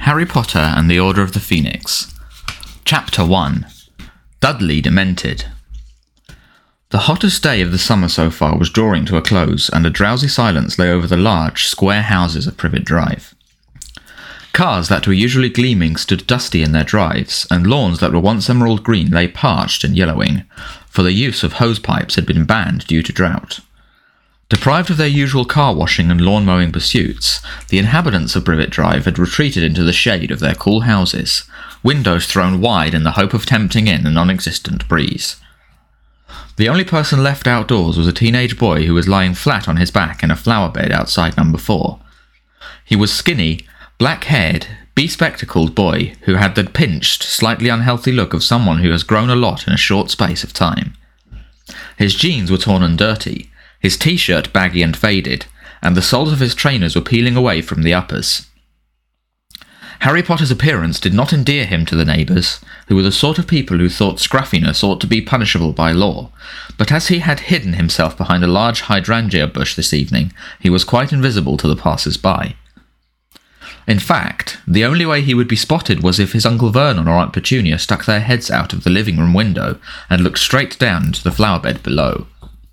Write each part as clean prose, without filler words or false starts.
Harry Potter and the Order of the Phoenix. Chapter 1. Dudley Demented. The hottest day of the summer so far was drawing to a close, and a drowsy silence lay over the large, square houses of Privet Drive. Cars that were usually gleaming stood dusty in their drives, and lawns that were once emerald green lay parched and yellowing, for the use of hose-pipes had been banned due to drought. Deprived of their usual car-washing and lawn-mowing pursuits, the inhabitants of Privet Drive had retreated into the shade of their cool houses, windows thrown wide in the hope of tempting in a non-existent breeze. The only person left outdoors was a teenage boy who was lying flat on his back in a flower bed outside number 4. He was skinny, black-haired, bespectacled boy who had the pinched, slightly unhealthy look of someone who has grown a lot in a short space of time. His jeans were torn and dirty, his t-shirt baggy and faded, and the soles of his trainers were peeling away from the uppers. Harry Potter's appearance did not endear him to the neighbours, who were the sort of people who thought scruffiness ought to be punishable by law, but as he had hidden himself behind a large hydrangea bush this evening, he was quite invisible to the passers-by. In fact, the only way he would be spotted was if his Uncle Vernon or Aunt Petunia stuck their heads out of the living-room window and looked straight down into the flower-bed below.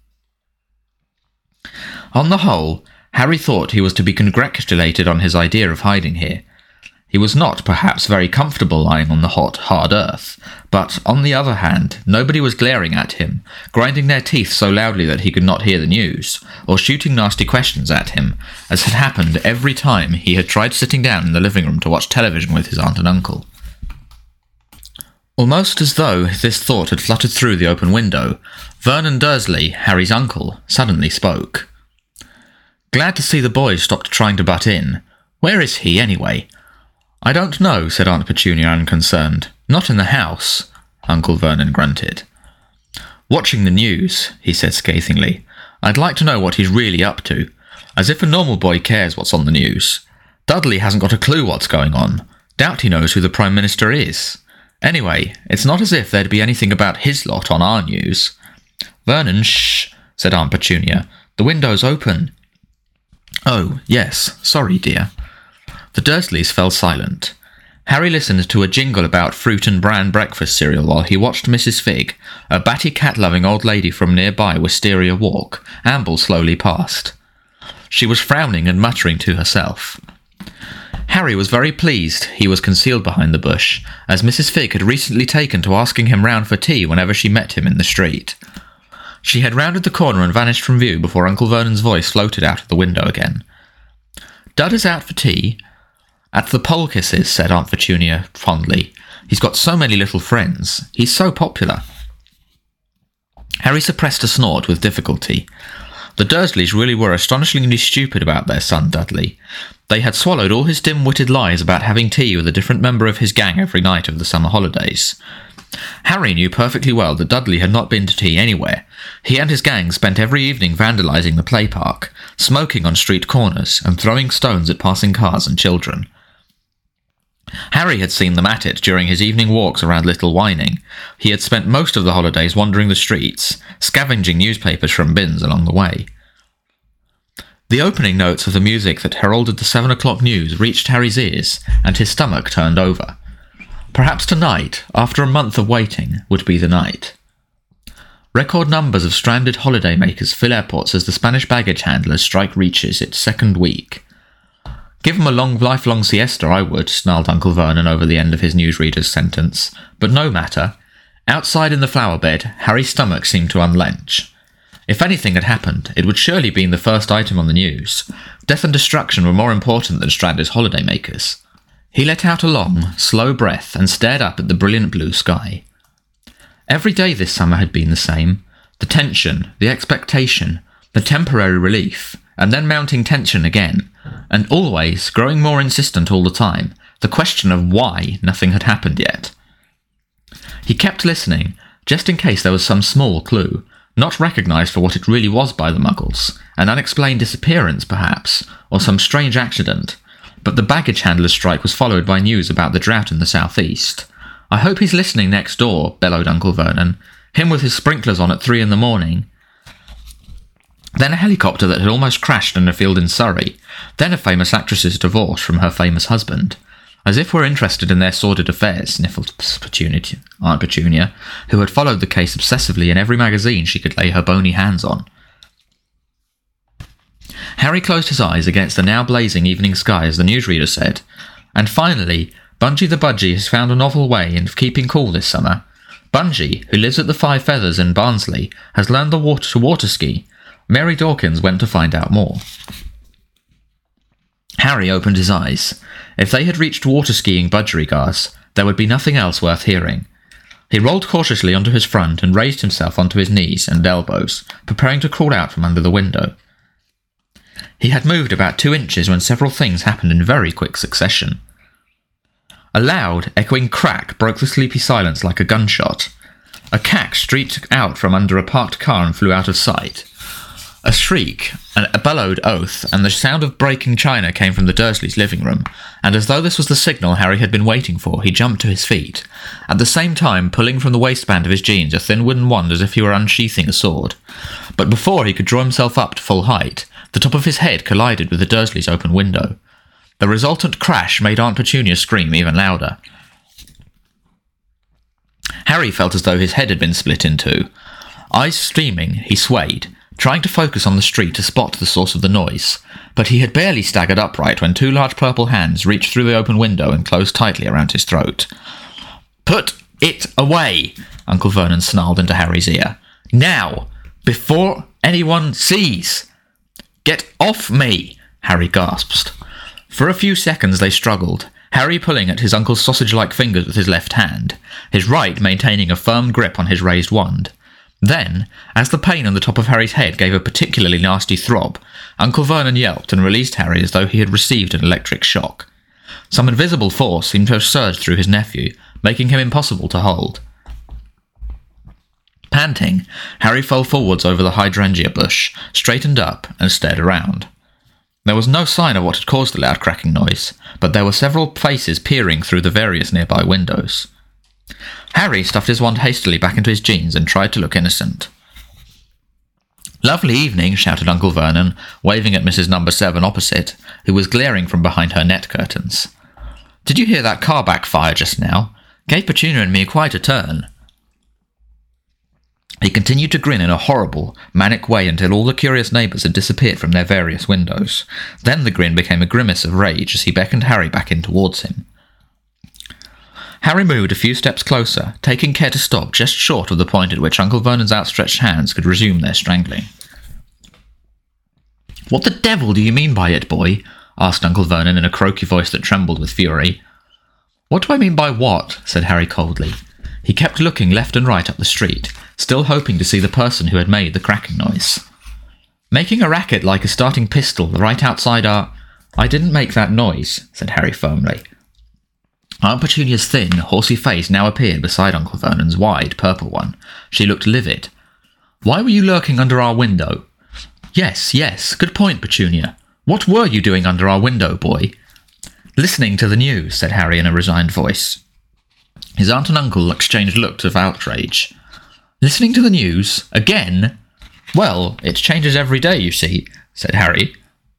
On the whole, Harry thought he was to be congratulated on his idea of hiding here. He was not, perhaps, very comfortable lying on the hot, hard earth, but, on the other hand, nobody was glaring at him, grinding their teeth so loudly that he could not hear the news, or shooting nasty questions at him, as had happened every time he had tried sitting down in the living room to watch television with his aunt and uncle. Almost as though this thought had fluttered through the open window, Vernon Dursley, Harry's uncle, suddenly spoke. "Glad to see the boys stopped trying to butt in. Where is he, anyway?" "I don't know," said Aunt Petunia unconcerned. "Not in the house," Uncle Vernon grunted. "Watching the news," he said scathingly. "I'd like to know what he's really up to. As if a normal boy cares what's on the news. Dudley hasn't got a clue what's going on. Doubt he knows who the Prime Minister is. Anyway, it's not as if there'd be anything about his lot on our news." "Vernon, shh," said Aunt Petunia. "The window's open." "Oh, yes, sorry, dear." The Dursleys fell silent. Harry listened to a jingle about fruit and bran breakfast cereal while he watched Mrs. Figg, a batty cat-loving old lady from nearby Wisteria Walk, amble slowly past. She was frowning and muttering to herself. Harry was very pleased he was concealed behind the bush, as Mrs. Figg had recently taken to asking him round for tea whenever she met him in the street. She had rounded the corner and vanished from view before Uncle Vernon's voice floated out of the window again. "Dud is out for tea?" "At the Polkisses," said Aunt Petunia fondly. "He's got so many little friends. He's so popular." Harry suppressed a snort with difficulty. The Dursleys really were astonishingly stupid about their son Dudley. They had swallowed all his dim-witted lies about having tea with a different member of his gang every night of the summer holidays. Harry knew perfectly well that Dudley had not been to tea anywhere. He and his gang spent every evening vandalising the play park, smoking on street corners, and throwing stones at passing cars and children. Harry had seen them at it during his evening walks around Little Whining. He had spent most of the holidays wandering the streets, scavenging newspapers from bins along the way. The opening notes of the music that heralded the 7 o'clock news reached Harry's ears, and his stomach turned over. Perhaps tonight, after a month of waiting, would be the night. Record numbers of stranded holidaymakers fill airports as the Spanish baggage handlers strike reaches its second week. "Give 'em a lifelong siesta, I would," snarled Uncle Vernon over the end of his newsreader's sentence. But no matter. Outside in the flower bed, Harry's stomach seemed to unlench. If anything had happened, it would surely be the first item on the news. Death and destruction were more important than stranded holidaymakers. He let out a long, slow breath and stared up at the brilliant blue sky. Every day this summer had been the same. The tension, the expectation, the temporary relief, and then mounting tension again, and always, growing more insistent all the time, the question of why nothing had happened yet. He kept listening, just in case there was some small clue, not recognised for what it really was by the Muggles, an unexplained disappearance perhaps, or some strange accident, but the baggage handler's strike was followed by news about the drought in the southeast. "I hope he's listening next door," bellowed Uncle Vernon. "Him with his sprinklers on at 3 in the morning. Then a helicopter that had almost crashed in a field in Surrey. Then a famous actress's divorce from her famous husband. As if we're interested in their sordid affairs, sniffled Aunt Petunia, who had followed the case obsessively in every magazine she could lay her bony hands on. Harry closed his eyes against the now blazing evening sky as the newsreader said, and finally, Bungie the Budgie has found a novel way of keeping cool this summer. Bungie, who lives at the Five Feathers in Barnsley, has learned to water ski. Mary Dawkins went to find out more. Harry opened his eyes. If they had reached water-skiing budgerigars, there would be nothing else worth hearing. He rolled cautiously onto his front and raised himself onto his knees and elbows, preparing to crawl out from under the window. He had moved about 2 inches when several things happened in very quick succession. A loud, echoing crack broke the sleepy silence like a gunshot. A cack streaked out from under a parked car and flew out of sight. A shriek, a bellowed oath, and the sound of breaking china came from the Dursleys' living room, and as though this was the signal Harry had been waiting for, he jumped to his feet, at the same time pulling from the waistband of his jeans a thin wooden wand as if he were unsheathing a sword. But before he could draw himself up to full height, the top of his head collided with the Dursleys' open window. The resultant crash made Aunt Petunia scream even louder. Harry felt as though his head had been split in two. Eyes streaming, he swayed, trying to focus on the street to spot the source of the noise, but he had barely staggered upright when 2 large purple hands reached through the open window and closed tightly around his throat. "Put it away!" Uncle Vernon snarled into Harry's ear. "Now! Before anyone sees!" "Get off me!" Harry gasped. For a few seconds they struggled, Harry pulling at his uncle's sausage-like fingers with his left hand, his right maintaining a firm grip on his raised wand. Then, as the pain on the top of Harry's head gave a particularly nasty throb, Uncle Vernon yelped and released Harry as though he had received an electric shock. Some invisible force seemed to have surged through his nephew, making him impossible to hold. Panting, Harry fell forwards over the hydrangea bush, straightened up, and stared around. There was no sign of what had caused the loud cracking noise, but there were several faces peering through the various nearby windows. Harry stuffed his wand hastily back into his jeans and tried to look innocent. "Lovely evening," shouted Uncle Vernon, waving at Mrs. Number 7 opposite, who was glaring from behind her net curtains. "Did you hear that car backfire just now? Gave Petunia and me quite a turn." He continued to grin in a horrible, manic way until all the curious neighbours had disappeared from their various windows. Then the grin became a grimace of rage as he beckoned Harry back in towards him. Harry moved a few steps closer, taking care to stop just short of the point at which Uncle Vernon's outstretched hands could resume their strangling. "What the devil do you mean by it, boy?" asked Uncle Vernon in a croaky voice that trembled with fury. "What do I mean by what?" said Harry coldly. He kept looking left and right up the street, still hoping to see the person who had made the cracking noise. "Making a racket like a starting pistol right outside our—" "I didn't make that noise," said Harry firmly. Aunt Petunia's thin, horsey face now appeared beside Uncle Vernon's wide, purple one. She looked livid. "Why were you lurking under our window?" Yes, good point, Petunia. What were you doing under our window, boy?" "Listening to the news," said Harry in a resigned voice. His aunt and uncle exchanged looks of outrage. "Listening to the news? Again?" "Well, it changes every day, you see," said Harry.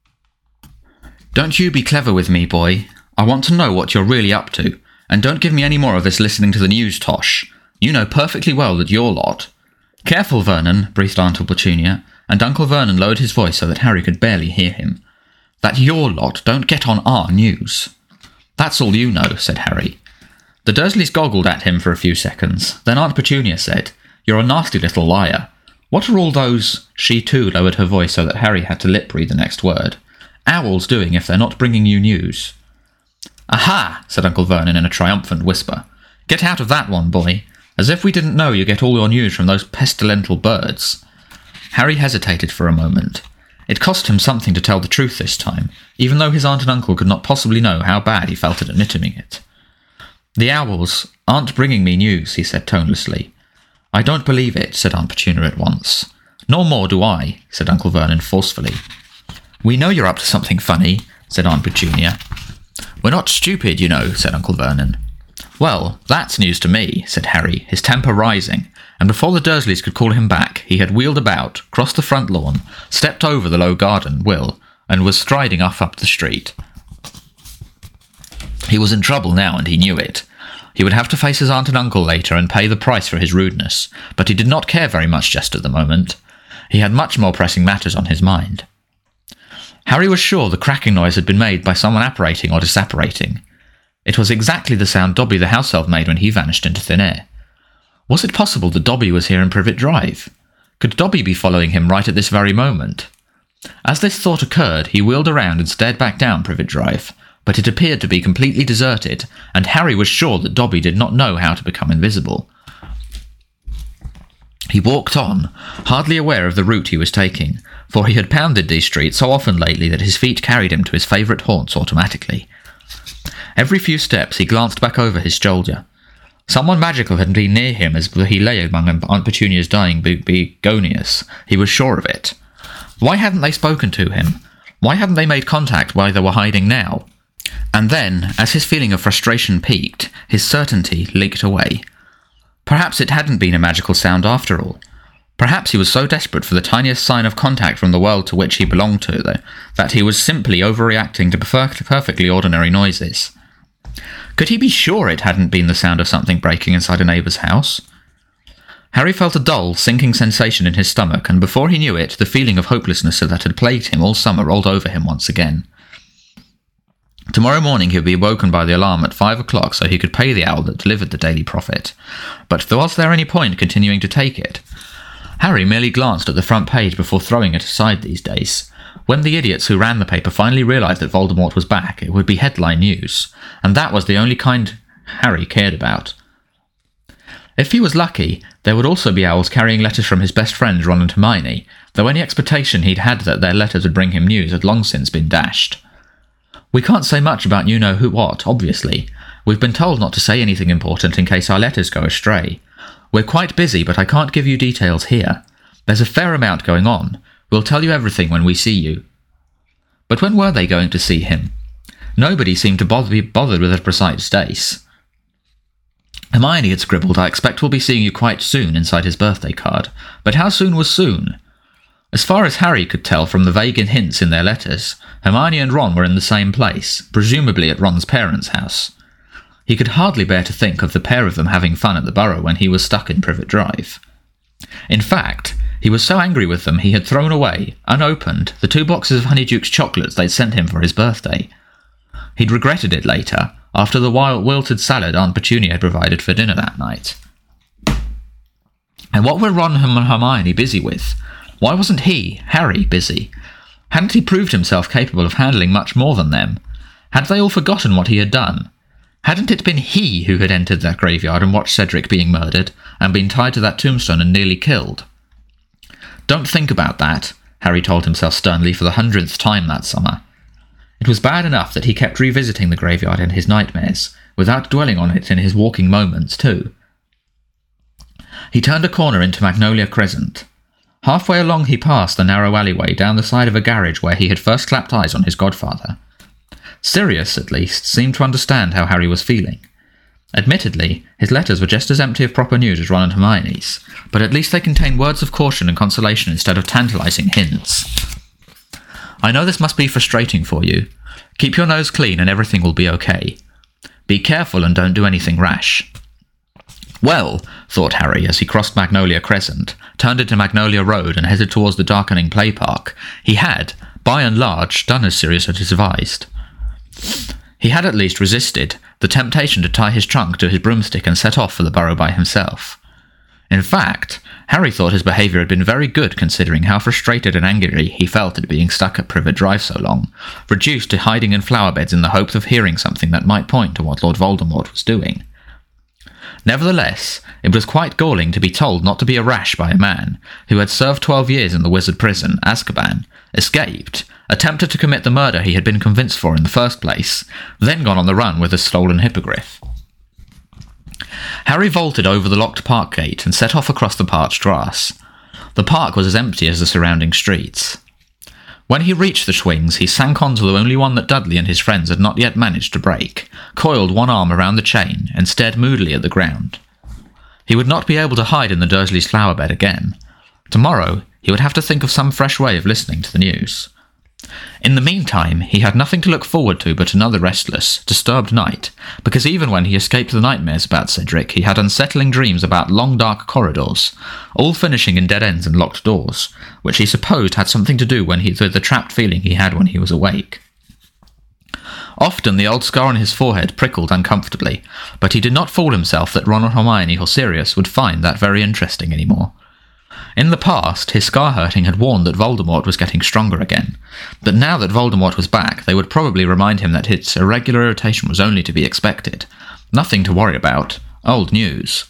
"Don't you be clever with me, boy. I want to know what you're really up to, and don't give me any more of this listening to the news tosh. You know perfectly well that your lot—" "Careful, Vernon," breathed Aunt Petunia, and Uncle Vernon lowered his voice so that Harry could barely hear him. "That your lot don't get on our news." "That's all you know," said Harry. The Dursleys goggled at him for a few seconds. Then Aunt Petunia said, "You're a nasty little liar. What are all those—" She too lowered her voice so that Harry had to lip-read the next word. "Owls doing if they're not bringing you news?" "Aha!" said Uncle Vernon in a triumphant whisper. "Get out of that one, boy. As if we didn't know you get all your news from those pestilential birds." Harry hesitated for a moment. It cost him something to tell the truth this time, even though his aunt and uncle could not possibly know how bad he felt at admitting it. "The owls aren't bringing me news," he said tonelessly. "I don't believe it," said Aunt Petunia at once. "No more do I," said Uncle Vernon forcefully. "We know you're up to something funny," said Aunt Petunia. "We're not stupid, you know," said Uncle Vernon. "Well, that's news to me," said Harry, his temper rising, and before the Dursleys could call him back, he had wheeled about, crossed the front lawn, stepped over the low garden, and was striding up the street. He was in trouble now, and he knew it. He would have to face his aunt and uncle later and pay the price for his rudeness, but he did not care very much just at the moment. He had much more pressing matters on his mind. Harry was sure the cracking noise had been made by someone apparating or disapparating. It was exactly the sound Dobby the house elf made when he vanished into thin air. Was it possible that Dobby was here in Privet Drive? Could Dobby be following him right at this very moment? As this thought occurred, he wheeled around and stared back down Privet Drive, but it appeared to be completely deserted, and Harry was sure that Dobby did not know how to become invisible. He walked on, hardly aware of the route he was taking, for he had pounded these streets so often lately that his feet carried him to his favourite haunts automatically. Every few steps he glanced back over his shoulder. Someone magical had been near him as he lay among Aunt Petunia's dying begonias. He was sure of it. Why hadn't they spoken to him? Why hadn't they made contact while they were hiding now? And then, as his feeling of frustration peaked, his certainty leaked away. Perhaps it hadn't been a magical sound after all. Perhaps he was so desperate for the tiniest sign of contact from the world to which he belonged to that he was simply overreacting to perfectly ordinary noises. Could he be sure it hadn't been the sound of something breaking inside a neighbour's house? Harry felt a dull, sinking sensation in his stomach, and before he knew it, the feeling of hopelessness that had plagued him all summer rolled over him once again. Tomorrow morning he would be woken by the alarm at 5 o'clock so he could pay the owl that delivered the Daily Prophet. But was there any point continuing to take it? Harry merely glanced at the front page before throwing it aside these days. When the idiots who ran the paper finally realised that Voldemort was back, it would be headline news, and that was the only kind Harry cared about. If he was lucky, there would also be owls carrying letters from his best friends Ron and Hermione, though any expectation he'd had that their letters would bring him news had long since been dashed. We can't say much about you-know-who-what, obviously. We've been told not to say anything important in case our letters go astray. We're quite busy, but I can't give you details here. There's a fair amount going on. We'll tell you everything when we see you. But when were they going to see him? Nobody seemed to be bothered with a precise date. Hermione had scribbled, "I expect we'll be seeing you quite soon," inside his birthday card. But how soon was soon? As far as Harry could tell from the vague hints in their letters, Hermione and Ron were in the same place, presumably at Ron's parents' house. He could hardly bear to think of the pair of them having fun at the Burrow when he was stuck in Privet Drive. In fact, he was so angry with them he had thrown away, unopened, the 2 boxes of Honeyduke's chocolates they'd sent him for his birthday. He'd regretted it later, after the wilted salad Aunt Petunia had provided for dinner that night. And what were Ron and Hermione busy with? Why wasn't he, Harry, busy? Hadn't he proved himself capable of handling much more than them? Had they all forgotten what he had done? Hadn't it been he who had entered that graveyard and watched Cedric being murdered, and been tied to that tombstone and nearly killed? Don't think about that, Harry told himself sternly for the 100th time that summer. It was bad enough that he kept revisiting the graveyard in his nightmares, without dwelling on it in his walking moments too. He turned a corner into Magnolia Crescent. Halfway along he passed the narrow alleyway down the side of a garage where he had first clapped eyes on his godfather. Sirius, at least, seemed to understand how Harry was feeling. Admittedly, his letters were just as empty of proper news as Ron and Hermione's, but at least they contained words of caution and consolation instead of tantalising hints. "I know this must be frustrating for you. Keep your nose clean and everything will be okay. Be careful and don't do anything rash." Well, thought Harry as he crossed Magnolia Crescent, turned into Magnolia Road and headed towards the darkening play park, he had, by and large, done as Sirius had advised. He had at least resisted the temptation to tie his trunk to his broomstick and set off for the Burrow by himself. In fact, Harry thought his behaviour had been very good considering how frustrated and angry he felt at being stuck at Privet Drive so long, reduced to hiding in flower beds in the hope of hearing something that might point to what Lord Voldemort was doing. Nevertheless, it was quite galling to be told not to be rash by a man who had served 12 years in the wizard prison, Azkaban, escaped, attempted to commit the murder he had been convinced for in the first place, then gone on the run with a stolen hippogriff. Harry vaulted over the locked park gate and set off across the parched grass. The park was as empty as the surrounding streets. When he reached the swings, he sank onto the only one that Dudley and his friends had not yet managed to break, coiled one arm around the chain, and stared moodily at the ground. He would not be able to hide in the Dursleys' flower bed again. Tomorrow, he would have to think of some fresh way of listening to the news. In the meantime, he had nothing to look forward to but another restless, disturbed night, because even when he escaped the nightmares about Cedric, he had unsettling dreams about long dark corridors, all finishing in dead ends and locked doors, which he supposed had something to do with the trapped feeling he had when he was awake. Often the old scar on his forehead prickled uncomfortably, but he did not fool himself that Ron or Hermione or Sirius would find that very interesting anymore. In the past, his scar hurting had warned that Voldemort was getting stronger again, but now that Voldemort was back, they would probably remind him that his irregular irritation was only to be expected. Nothing to worry about. Old news.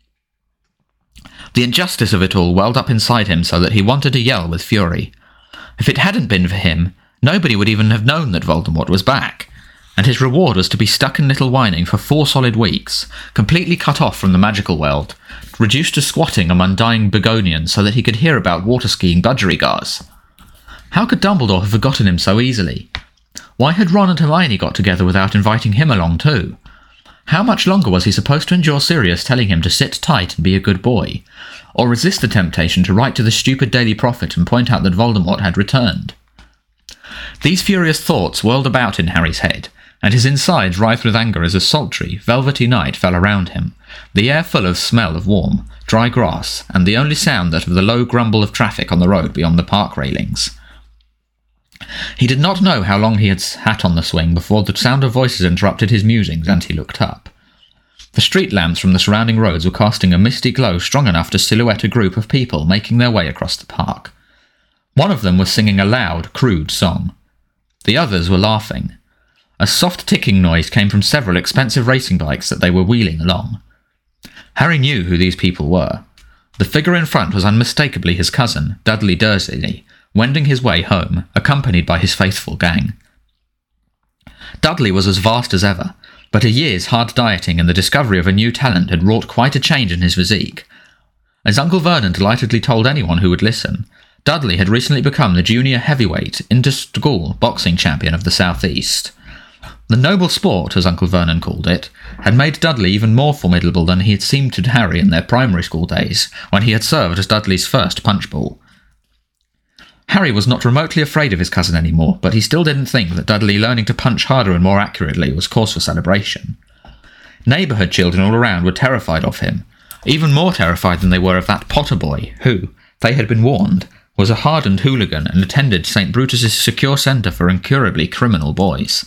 The injustice of it all welled up inside him so that he wanted to yell with fury. If it hadn't been for him, nobody would even have known that Voldemort was back, and his reward was to be stuck in Little Whining for 4 solid weeks, completely cut off from the magical world, reduced to squatting among dying Begonians so that he could hear about water-skiing budgerigars. How could Dumbledore have forgotten him so easily? Why had Ron and Hermione got together without inviting him along too? How much longer was he supposed to endure Sirius telling him to sit tight and be a good boy, or resist the temptation to write to the stupid Daily Prophet and point out that Voldemort had returned? These furious thoughts whirled about in Harry's head, and his insides writhed with anger as a sultry, velvety night fell around him, the air full of smell of warm, dry grass, and the only sound that of the low grumble of traffic on the road beyond the park railings. He did not know how long he had sat on the swing before the sound of voices interrupted his musings, and he looked up. The street lamps from the surrounding roads were casting a misty glow strong enough to silhouette a group of people making their way across the park. One of them was singing a loud, crude song. The others were laughing. A soft ticking noise came from several expensive racing bikes that they were wheeling along. Harry knew who these people were. The figure in front was unmistakably his cousin, Dudley Dursley, wending his way home, accompanied by his faithful gang. Dudley was as vast as ever, but a year's hard dieting and the discovery of a new talent had wrought quite a change in his physique. As Uncle Vernon delightedly told anyone who would listen, Dudley had recently become the junior heavyweight inter-school boxing champion of the South East. The noble sport, as Uncle Vernon called it, had made Dudley even more formidable than he had seemed to Harry in their primary school days, when he had served as Dudley's first punchball. Harry was not remotely afraid of his cousin anymore, but he still didn't think that Dudley learning to punch harder and more accurately was cause for celebration. Neighbourhood children all around were terrified of him, even more terrified than they were of that Potter boy, who, they had been warned, was a hardened hooligan and attended St. Brutus's secure centre for incurably criminal boys.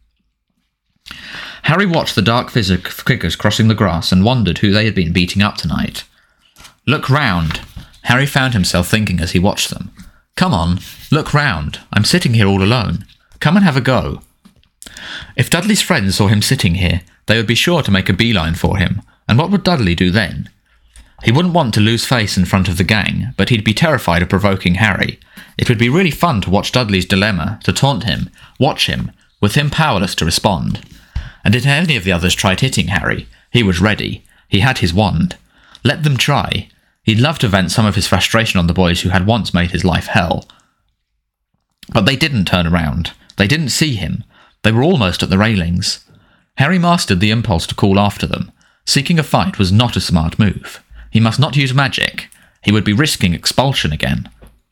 Harry watched the dark figures crossing the grass and wondered who they had been beating up tonight. "Look round," Harry found himself thinking as he watched them. "Come on, look round. I'm sitting here all alone. Come and have a go." If Dudley's friends saw him sitting here, they would be sure to make a beeline for him, and what would Dudley do then? He wouldn't want to lose face in front of the gang, but he'd be terrified of provoking Harry. It would be really fun to watch Dudley's dilemma, to taunt him, watch him, with him powerless to respond. And if any of the others tried hitting Harry, he was ready. He had his wand. Let them try. He'd love to vent some of his frustration on the boys who had once made his life hell. But they didn't turn around. They didn't see him. They were almost at the railings. Harry mastered the impulse to call after them. Seeking a fight was not a smart move. He must not use magic. He would be risking expulsion again.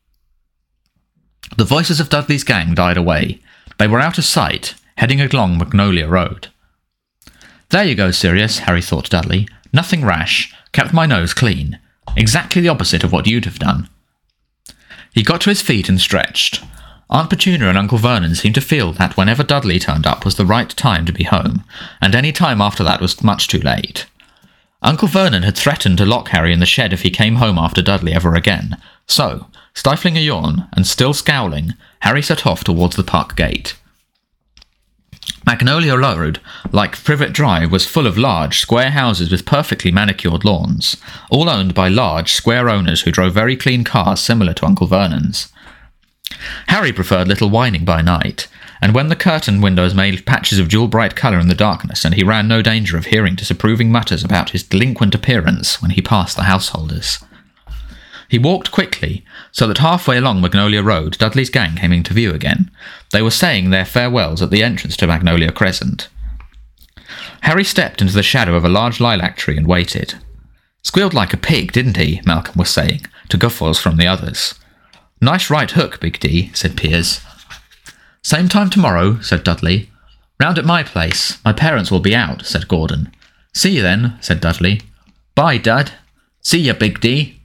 The voices of Dudley's gang died away. They were out of sight, heading along Magnolia Road. "There you go, Sirius," Harry thought Dudley. "Nothing rash. Kept my nose clean. Exactly the opposite of what you'd have done." He got to his feet and stretched. Aunt Petunia and Uncle Vernon seemed to feel that whenever Dudley turned up was the right time to be home, and any time after that was much too late. Uncle Vernon had threatened to lock Harry in the shed if he came home after Dudley ever again, so, stifling a yawn and still scowling, Harry set off towards the park gate. Magnolia Road, like Privet Drive, was full of large, square houses with perfectly manicured lawns, all owned by large, square owners who drove very clean cars similar to Uncle Vernon's. Harry preferred Little Whining by night, and when the curtain windows made patches of jewel-bright colour in the darkness, and he ran no danger of hearing disapproving mutters about his delinquent appearance when he passed the householders. He walked quickly, so that halfway along Magnolia Road, Dudley's gang came into view again. They were saying their farewells at the entrance to Magnolia Crescent. Harry stepped into the shadow of a large lilac tree and waited. "Squealed like a pig, didn't he?" Malcolm was saying, to guffaws from the others. "Nice right hook, Big D," said Piers. Same time tomorrow, said Dudley. Round at my place. My parents will be out, said Gordon. See you then, said Dudley. Bye, Dad. See ya, Big D.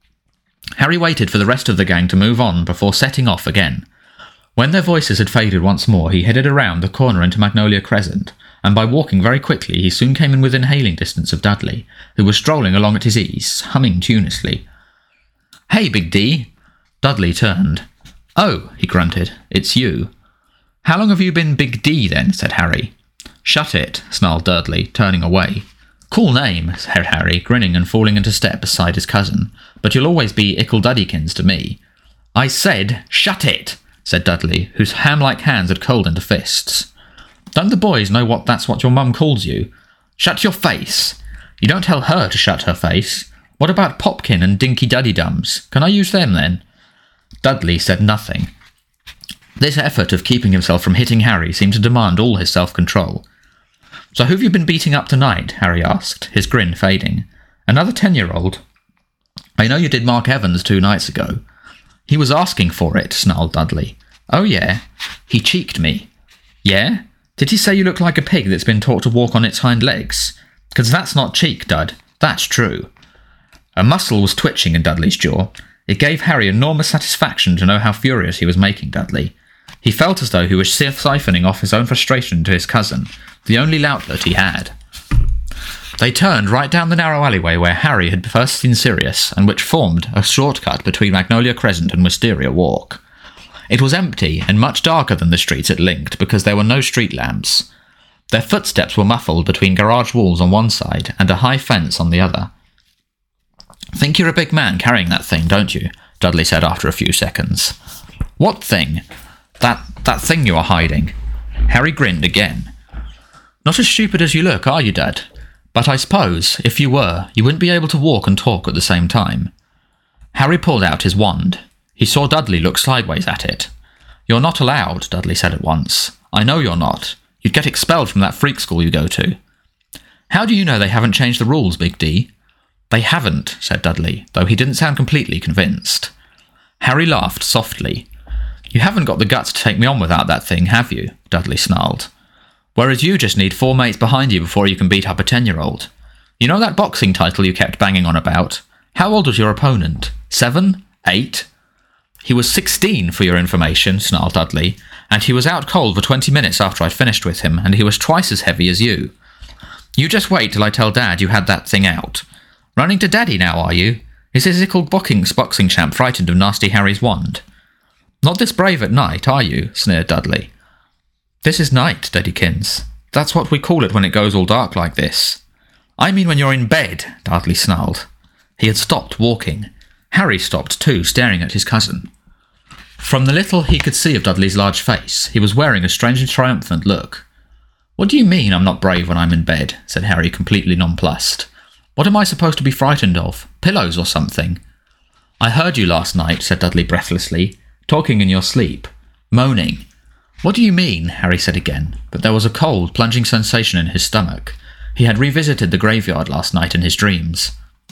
Harry waited for the rest of the gang to move on before setting off again. When their voices had faded once more, he headed around the corner into Magnolia Crescent, and by walking very quickly he soon came in within hailing distance of Dudley, who was strolling along at his ease, humming tunelessly. Hey, Big D. Dudley turned. Oh, he grunted, it's you. How long have you been Big D, then? Said Harry. Shut it, snarled Dudley, turning away. Cool name, said Harry, grinning and falling into step beside his cousin, but you'll always be Ickle Duddykins to me. I said, shut it, said Dudley, whose ham-like hands had curled into fists. Don't the boys know that's what your mum calls you? Shut your face. You don't tell her to shut her face. What about Popkin and Dinky Duddydums? Can I use them then? Dudley said nothing. This effort of keeping himself from hitting Harry seemed to demand all his self-control. So who've you been beating up tonight? Harry asked, his grin fading. Another 10-year-old? I know you did Mark Evans 2 nights ago. He was asking for it, snarled Dudley. Oh, yeah? He cheeked me. Yeah? Did he say you look like a pig that's been taught to walk on its hind legs? 'Cause that's not cheek, Dud. That's true. A muscle was twitching in Dudley's jaw. It gave Harry enormous satisfaction to know how furious he was making Dudley. He felt as though he was siphoning off his own frustration to his cousin, the only outlet he had. They turned right down the narrow alleyway where Harry had first seen Sirius, and which formed a shortcut between Magnolia Crescent and Wisteria Walk. It was empty and much darker than the streets it linked because there were no street lamps. Their footsteps were muffled between garage walls on one side and a high fence on the other. Think you're a big man carrying that thing, don't you? Dudley said after a few seconds. What thing? That thing you are hiding. Harry grinned again. Not as stupid as you look, are you, Dad? But I suppose, if you were, you wouldn't be able to walk and talk at the same time. Harry pulled out his wand. He saw Dudley look sideways at it. You're not allowed, Dudley said at once. I know you're not. You'd get expelled from that freak school you go to. How do you know they haven't changed the rules, Big D? They haven't, said Dudley, though he didn't sound completely convinced. Harry laughed softly. You haven't got the guts to take me on without that thing, have you? Dudley snarled. Whereas you just need 4 mates behind you before you can beat up a 10-year-old. You know that boxing title you kept banging on about? How old was your opponent? 7? 8? He was 16, for your information, snarled Dudley, and he was out cold for 20 minutes after I'd finished with him, and he was twice as heavy as you. You just wait till I tell Dad you had that thing out. Running to Daddy now, are you? Is his ickle boxing champ frightened of Nasty Harry's wand? Not this brave at night, are you? Sneered Dudley. This is night, Duddykins. That's what we call it when it goes all dark like this. I mean when you're in bed, Dudley snarled. He had stopped walking. Harry stopped too, staring at his cousin. From the little he could see of Dudley's large face, he was wearing a strangely triumphant look. What do you mean I'm not brave when I'm in bed? Said Harry, completely nonplussed. What am I supposed to be frightened of? Pillows or something? I heard you last night, said Dudley breathlessly, talking in your sleep, moaning. What do you mean? Harry said again, but there was a cold, plunging sensation in his stomach. He had revisited the graveyard last night in his dreams.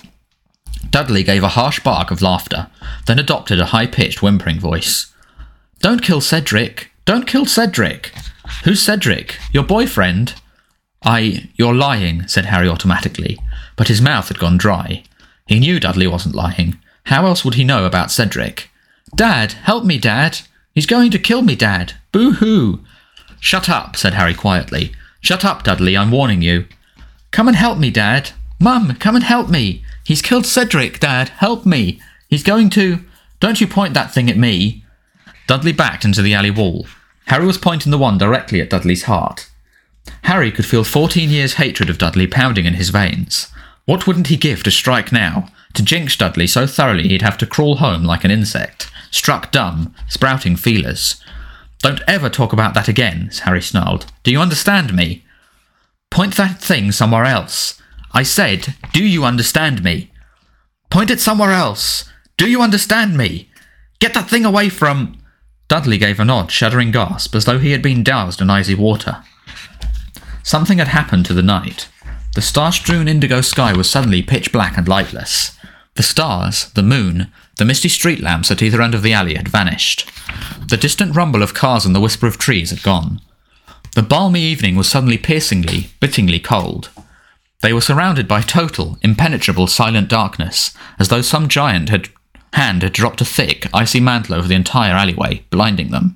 Dudley gave a harsh bark of laughter, then adopted a high-pitched, whimpering voice. Don't kill Cedric! Don't kill Cedric! Who's Cedric? Your boyfriend? You're lying, said Harry automatically, but his mouth had gone dry. He knew Dudley wasn't lying. How else would he know about Cedric? Dad! Help me, Dad! He's going to kill me, Dad! Boo-hoo! Shut up, said Harry quietly. Shut up, Dudley, I'm warning you. Come and help me, Dad! Mum, come and help me! He's killed Cedric, Dad! Help me! He's going to... Don't you point that thing at me! Dudley backed into the alley wall. Harry was pointing the wand directly at Dudley's heart. Harry could feel 14 years' hatred of Dudley pounding in his veins. What wouldn't he give to strike now? To jinx Dudley so thoroughly he'd have to crawl home like an insect, struck dumb, sprouting feelers. Don't ever talk about that again, Harry snarled. Do you understand me? Point that thing somewhere else. I said, do you understand me? Point it somewhere else. Do you understand me? Get that thing away from... Dudley gave an odd, shuddering gasp, as though he had been doused in icy water. Something had happened to the night. The star-strewn indigo sky was suddenly pitch black and lightless. The stars, the moon, The misty street lamps at either end of the alley had vanished. The distant rumble of cars and the whisper of trees had gone. The balmy evening was suddenly piercingly, bittingly cold. They were surrounded by total, impenetrable, silent darkness, as though some giant hand had dropped a thick, icy mantle over the entire alleyway, blinding them.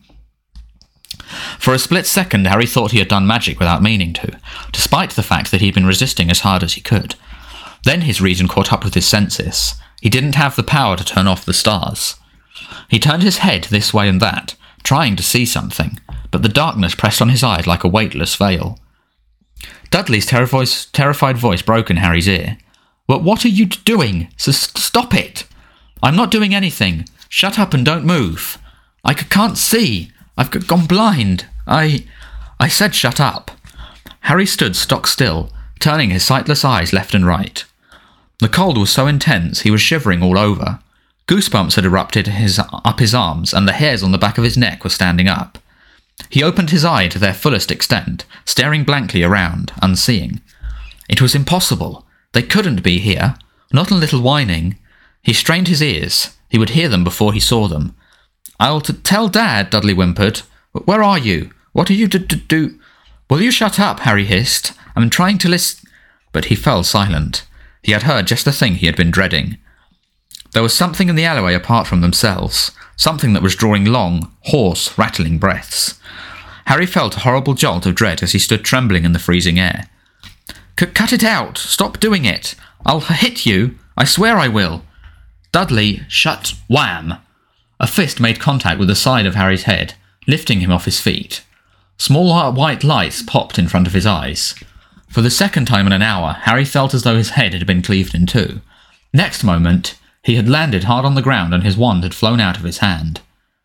For a split second, Harry thought he had done magic without meaning to, despite the fact that he'd been resisting as hard as he could. Then his reason caught up with his senses. He didn't have the power to turn off the stars. He turned his head this way and that, trying to see something, but the darkness pressed on his eyes like a weightless veil. Dudley's terrified voice broke in Harry's ear. What are you doing? Stop it! I'm not doing anything. Shut up and don't move. I can't see. I've gone blind. I said shut up. Harry stood stock still, turning his sightless eyes left and right. The cold was so intense he was shivering all over. Goosebumps had erupted up his arms, and the hairs on the back of his neck were standing up. He opened his eye to their fullest extent, staring blankly around, unseeing. It was impossible. They couldn't be here. Not a little whining. He strained his ears. He would hear them before he saw them. I'll tell Dad, Dudley whimpered. Where are you? What are you do? Will you shut up? Harry hissed. I'm trying to listen. But he fell silent. He had heard just the thing he had been dreading. There was something in the alleyway apart from themselves, something that was drawing long, hoarse, rattling breaths. Harry felt a horrible jolt of dread as he stood trembling in the freezing air. Cut it out! Stop doing it! I'll hit you! I swear I will! Dudley, shut! Wham! A fist made contact with the side of Harry's head, lifting him off his feet. Small white lights popped in front of his eyes. For the second time in an hour, Harry felt as though his head had been cleaved in two. Next moment, he had landed hard on the ground and his wand had flown out of his hand.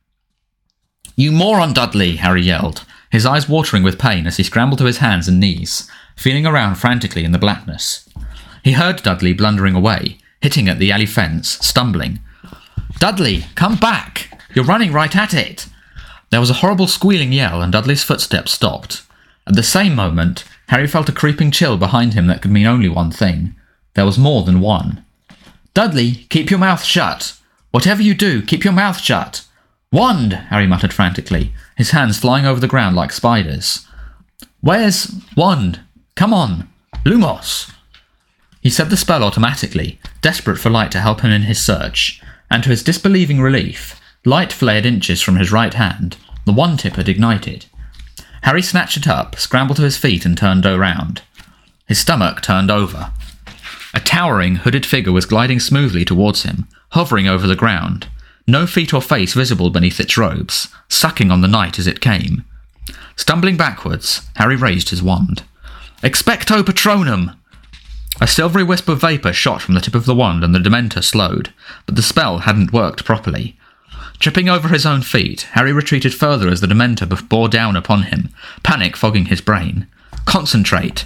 You moron, Dudley! Harry yelled, his eyes watering with pain as he scrambled to his hands and knees, feeling around frantically in the blackness. He heard Dudley blundering away, hitting at the alley fence, stumbling. Dudley, come back! You're running right at it! There was a horrible squealing yell and Dudley's footsteps stopped. At the same moment, Harry felt a creeping chill behind him that could mean only one thing. There was more than one. Dudley, keep your mouth shut! Whatever you do, keep your mouth shut! Wand! Harry muttered frantically, his hands flying over the ground like spiders. Where's Wand? Come on! Lumos! He said the spell automatically, desperate for light to help him in his search, and to his disbelieving relief, light flared inches from his right hand. The wand tip had ignited. Harry snatched it up, scrambled to his feet and turned around. His stomach turned over. A towering, hooded figure was gliding smoothly towards him, hovering over the ground, no feet or face visible beneath its robes, sucking on the night as it came. Stumbling backwards, Harry raised his wand. Expecto Patronum! A silvery wisp of vapour shot from the tip of the wand and the Dementor slowed, but the spell hadn't worked properly. Tripping over his own feet, Harry retreated further as the Dementor bore down upon him, panic fogging his brain. Concentrate!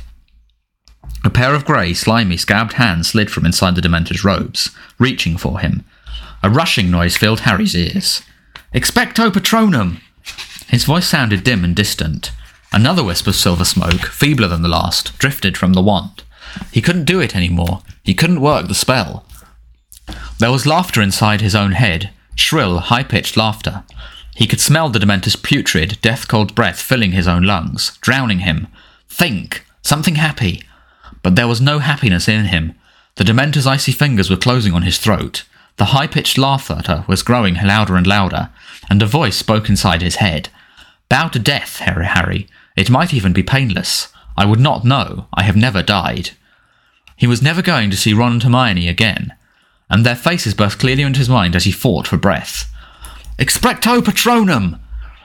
A pair of grey, slimy, scabbed hands slid from inside the Dementor's robes, reaching for him. A rushing noise filled Harry's ears. Expecto Patronum! His voice sounded dim and distant. Another wisp of silver smoke, feebler than the last, drifted from the wand. He couldn't do it anymore. He couldn't work the spell. There was laughter inside his own head, shrill, high-pitched laughter. He could smell the Dementor's putrid, death-cold breath filling his own lungs, drowning him. Think! Something happy! But there was no happiness in him. The Dementor's icy fingers were closing on his throat. The high-pitched laughter was growing louder and louder, and a voice spoke inside his head. Bow to death, Harry. It might even be painless. I would not know. I have never died. He was never going to see Ron and Hermione again, and their faces burst clearly into his mind as he fought for breath. Expecto Patronum!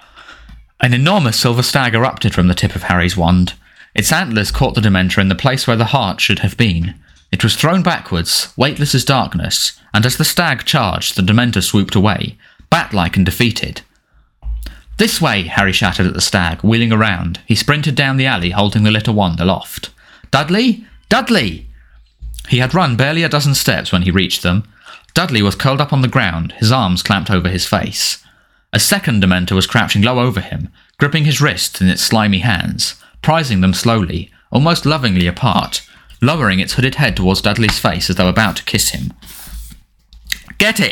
An enormous silver stag erupted from the tip of Harry's wand. Its antlers caught the Dementor in the place where the heart should have been. It was thrown backwards, weightless as darkness, and as the stag charged, the Dementor swooped away, bat-like and defeated. This way, Harry shouted at the stag, wheeling around. He sprinted down the alley, holding the little wand aloft. Dudley! Dudley! He had run barely a dozen steps when he reached them. Dudley was curled up on the ground, his arms clamped over his face. A second Dementor was crouching low over him, gripping his wrists in its slimy hands, prizing them slowly, almost lovingly apart, lowering its hooded head towards Dudley's face as though about to kiss him. Get it!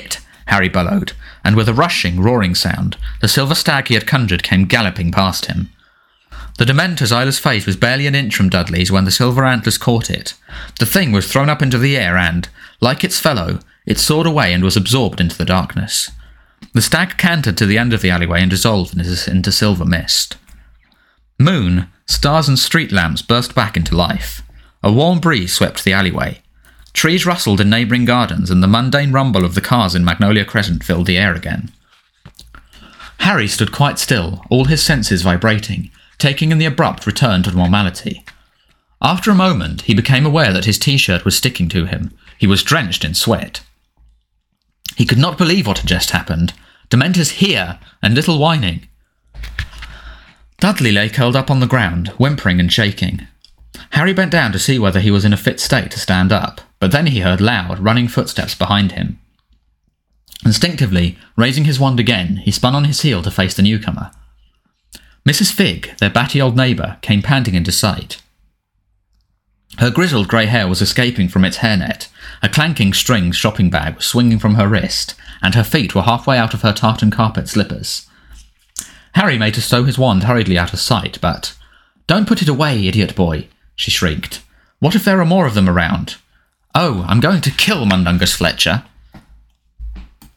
Harry bellowed, and with a rushing, roaring sound, the silver stag he had conjured came galloping past him. The Dementor's eyeless face was barely an inch from Dudley's when the silver antlers caught it. The thing was thrown up into the air and, like its fellow, it soared away and was absorbed into the darkness. The stag cantered to the end of the alleyway and dissolved into silver mist. Moon, stars and street lamps burst back into life. A warm breeze swept the alleyway. Trees rustled in neighbouring gardens, and the mundane rumble of the cars in Magnolia Crescent filled the air again. Harry stood quite still, all his senses vibrating, taking in the abrupt return to normality. After a moment, he became aware that his t-shirt was sticking to him. He was drenched in sweat. He could not believe what had just happened. Dementors here, and little whining. Dudley lay curled up on the ground, whimpering and shaking. Harry bent down to see whether he was in a fit state to stand up, but then he heard loud, running footsteps behind him. Instinctively, raising his wand again, he spun on his heel to face the newcomer. Mrs. Figg, their batty old neighbour, came panting into sight. Her grizzled grey hair was escaping from its hairnet, a clanking string shopping bag was swinging from her wrist, and her feet were halfway out of her tartan carpet slippers. Harry made to stow his wand hurriedly out of sight, but, "Don't put it away, idiot boy," she shrieked. "What if there are more of them around? Oh, I'm going to kill Mundungus Fletcher."